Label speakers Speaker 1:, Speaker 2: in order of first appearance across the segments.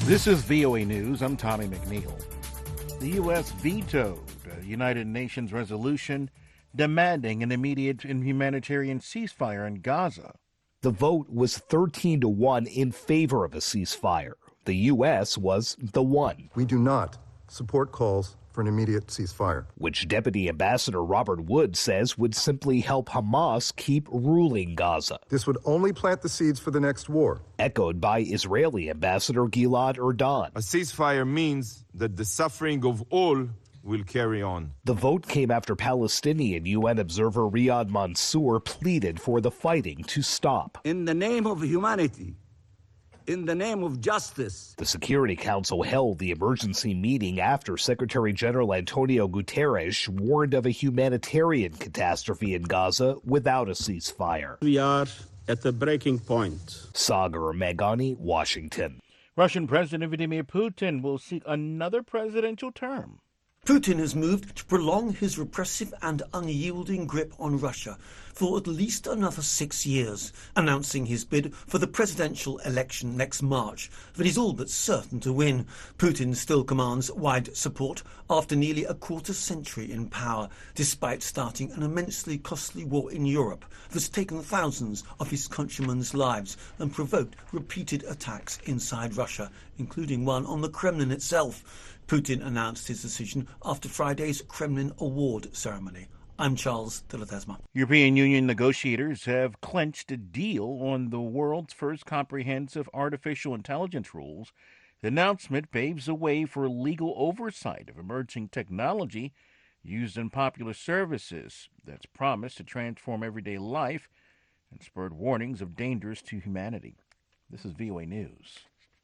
Speaker 1: This is VOA News. I'm Tommy McNeil. The U.S. vetoed a United Nations resolution demanding an immediate and humanitarian ceasefire in Gaza.
Speaker 2: The vote was 13-1 in favor of a ceasefire. The U.S. was the one.
Speaker 3: We do not support calls for an immediate ceasefire,
Speaker 2: which Deputy Ambassador Robert Wood says would simply help Hamas keep ruling Gaza.
Speaker 3: This would only plant the seeds for the next war.
Speaker 2: Echoed by Israeli Ambassador Gilad Erdan.
Speaker 4: A ceasefire means that the suffering of all will carry on.
Speaker 2: The vote came after Palestinian UN observer Riyad Mansour pleaded for the fighting to stop.
Speaker 5: In the name of humanity, in the name of justice.
Speaker 2: The Security Council held the emergency meeting after Secretary General Antonio Guterres warned of a humanitarian catastrophe in Gaza without a ceasefire.
Speaker 6: We are at the breaking point.
Speaker 2: Sagar Meghani, Washington.
Speaker 1: Russian President Vladimir Putin will seek another presidential term.
Speaker 7: Putin has moved to prolong his repressive and unyielding grip on Russia for at least another 6 years, announcing his bid for the presidential election next March that he's all but certain to win. Putin still commands wide support after nearly a quarter century in power, despite starting an immensely costly war in Europe that's taken thousands of his countrymen's lives and provoked repeated attacks inside Russia, including one on the Kremlin itself. Putin announced his decision after Friday's Kremlin Award ceremony. I'm Charles de Ledesma.
Speaker 1: European Union negotiators have clinched a deal on the world's first comprehensive artificial intelligence rules. The announcement paves the way for legal oversight of emerging technology used in popular services that's promised to transform everyday life and spurred warnings of dangers to humanity. This is VOA News.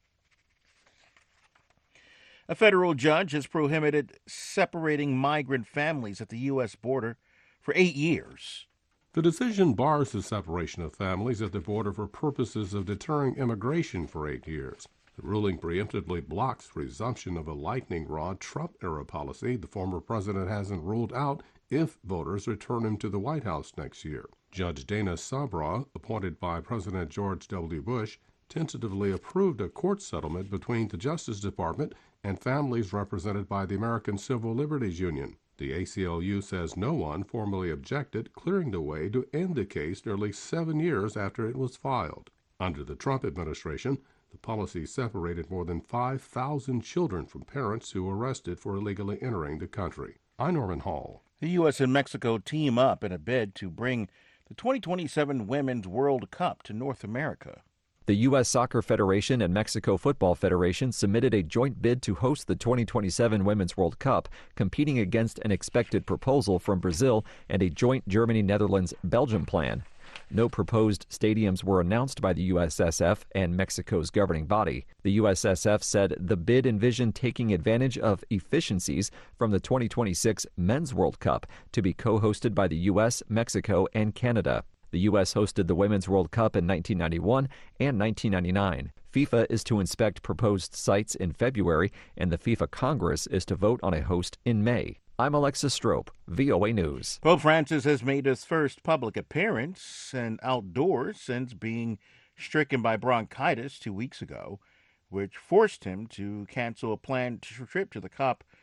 Speaker 1: A federal judge has prohibited separating migrant families at the U.S. border for 8 years.
Speaker 8: The decision bars the separation of families at the border for purposes of deterring immigration for 8 years. The ruling preemptively blocks resumption of a lightning rod Trump-era policy the former president hasn't ruled out if voters return him to the White House next year. Judge Dana Sabra, appointed by President George W. Bush, tentatively approved a court settlement between the Justice Department and families represented by the American Civil Liberties Union. The ACLU says no one formally objected, clearing the way to end the case nearly 7 years after it was filed. Under the Trump administration, the policy separated more than 5,000 children from parents who were arrested for illegally entering the country. I'm Norman Hall.
Speaker 1: The U.S. and Mexico team up in a bid to bring the 2027 Women's World Cup to North America.
Speaker 9: The U.S. Soccer Federation and Mexico Football Federation submitted a joint bid to host the 2027 Women's World Cup, competing against an expected proposal from Brazil and a joint Germany-Netherlands-Belgium plan. No proposed stadiums were announced by the USSF and Mexico's governing body. The USSF said the bid envisioned taking advantage of efficiencies from the 2026 Men's World Cup to be co-hosted by the U.S., Mexico, and Canada. The U.S. hosted the Women's World Cup in 1991 and 1999. FIFA is to inspect proposed sites in February, and the FIFA Congress is to vote on a host in May. I'm Alexis Strope, VOA News.
Speaker 1: Pope Francis has made his first public appearance and outdoors since being stricken by bronchitis 2 weeks ago, which forced him to cancel a planned trip to the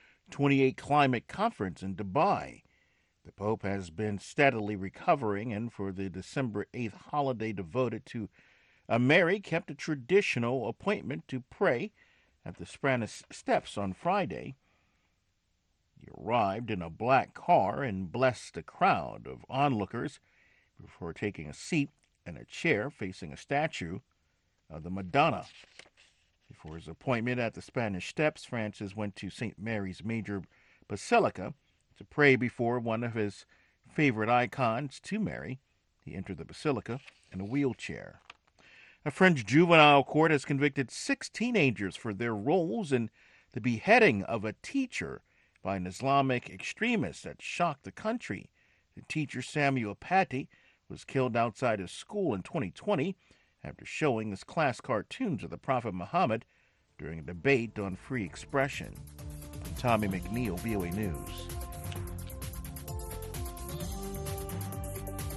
Speaker 1: COP28 climate conference in Dubai. The Pope has been steadily recovering, and for the December 8th holiday devoted to Mary, kept a traditional appointment to pray at the Spanish Steps on Friday. He arrived in a black car and blessed a crowd of onlookers before taking a seat in a chair facing a statue of the Madonna. Before his appointment at the Spanish Steps, Francis went to St. Mary's Major Basilica to pray before one of his favorite icons to Mary. He entered the basilica in a wheelchair. A French juvenile court has convicted 6 teenagers for their roles in the beheading of a teacher by an Islamic extremist that shocked the country. The teacher, Samuel Paty, was killed outside his school in 2020 after showing his class cartoons of the Prophet Muhammad during a debate on free expression. I'm Tommy McNeil, VOA News.